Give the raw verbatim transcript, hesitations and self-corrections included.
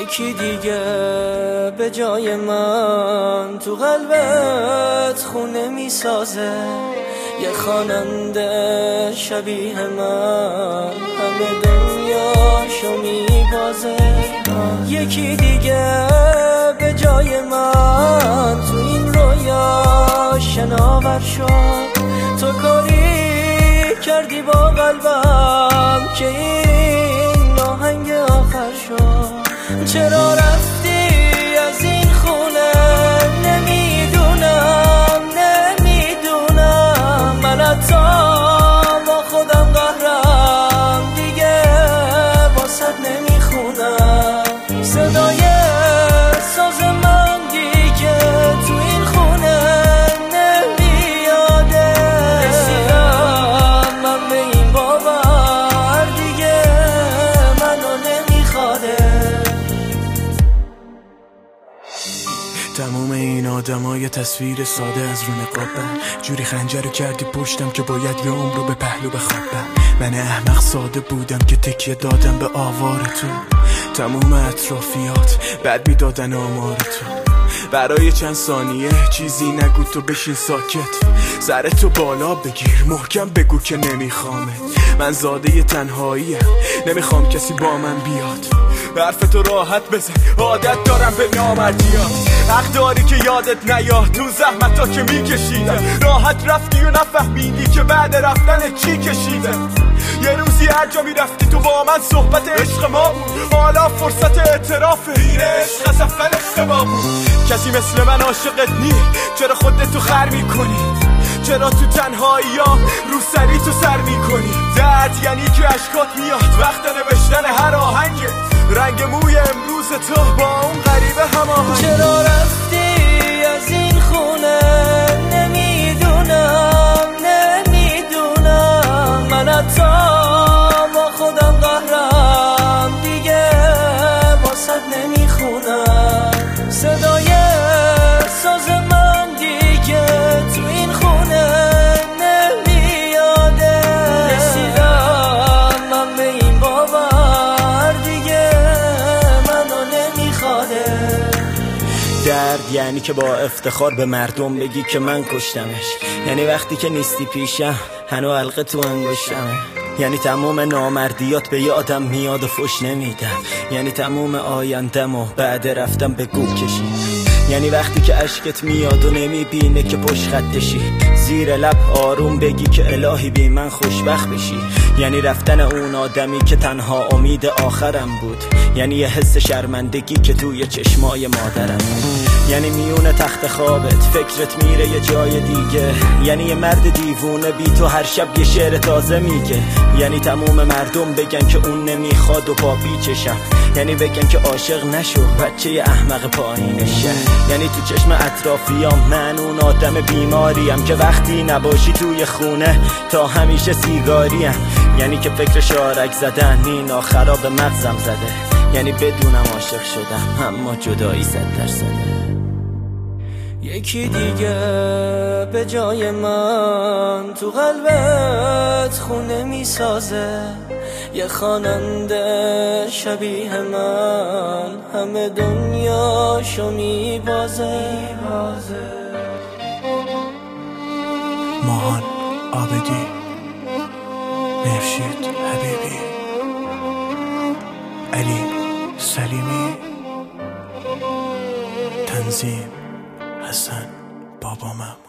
یکی دیگه به جای من تو قلبت خونه میسازه، یه خواننده شبیه من همه دنیاشو میبازه. یکی دیگه به جای من تو این رویا شناور شد، تو کاری کردی با قلبم که این آهنگ آخر شد. چرا رفتی از این خونه نمیدونم نمیدونم، من حتی با خودم قهرم دیگه واسد نمیخونم. صدای ساز من دیگه تو این خونه نمیاده، رسیدم من به این باور دیگه منو نمیخواده. تموم این آدمای تصویر ساده از رو نقابم، جوری خنجر کردی پشتم که باید یه عمر رو به پهلو بخوابم. من احمق ساده بودم که تکیه دادم به آوار تو، تموم اطرافیات بد میدادن آمار تو. برای چند ثانیه چیزی نگو تو بشین ساکت، سرتو بالا بگیر محکم بگو که نمیخوامت. من زاده تنهاییم نمیخوام کسی با من بیاد، حرفتو راحت بزن عادت دارم به نامردیات. حق داری که یادت نیاد تو زحمتا که میکشیدم، راحت رفتی و نفهمیدی که بعد رفتن چی کشیدم. یه روزی هر جا میرفتی تو با من صحبت عشق ما بود، حالا فرصت اعتراف این عشق از اول اشتباه بود. کسی مثل من عاشقت نی، چرا خودتو خر میکنی؟ چرا تو تنهایی ها رو سری تو سر میکنی؟ درد یعنی که اشکات میاد وقت نوشتن هر آهنگه، رنگ موی امروز تو با اون غریبه هماهنگ. چرا رفتی از این خونه نمیدونم نمیدونم، من حتی با خودم قهرم دیگه واسد نمیخونم. صدای ساز من دیگه تو این خونه نمیاده، رسیدم من به این باور دیگه منو نمیخواده. درد یعنی که با افتخار به مردم بگی که من کشتمش، یعنی وقتی که نیستی پیشم هنو حلقه تو انگشتمه، یعنی تموم نامردیات به یادم میاد و فش نمیدم، یعنی تموم آیندم و بعد رفتم به گو کشیدم، یعنی وقتی که عشقت میاد و نمیبینه که پشت خطشی، زیر لب آروم بگی که الهی بی من خوشبخت بشی، یعنی رفتن اون آدمی که تنها امید آخرم بود، یعنی یه حس شرمندگی که توی چشمای مادرم بود، یعنی میون تخت خوابت فکرت میره یه جای دیگه، یعنی یه مرد دیوونه بی تو هر شب یه شعر تازه میگه، یعنی تموم مردم بگن که اون نمیخواد و پا پیچشم، یعنی بگن که عاشق نشو بچه احمق پایینشه، یعنی تو چشم اطرافیام من اون آدم بیماریم که وقتی نباشی توی خونه تا همیشه سیگاریم، یعنی که فکر شارک زدن این آخرا به مغزم زده، یعنی بدونم عاشق شدم اما جدایی صد درصده. یکی دیگه به جای من تو قلبت خونه میسازه، یه خواننده شبیه من همه دنیاشو میبازه. ماهان عابدی، مهرشید حبیبی، علی سلیمی، تنظیم حسن بابامم.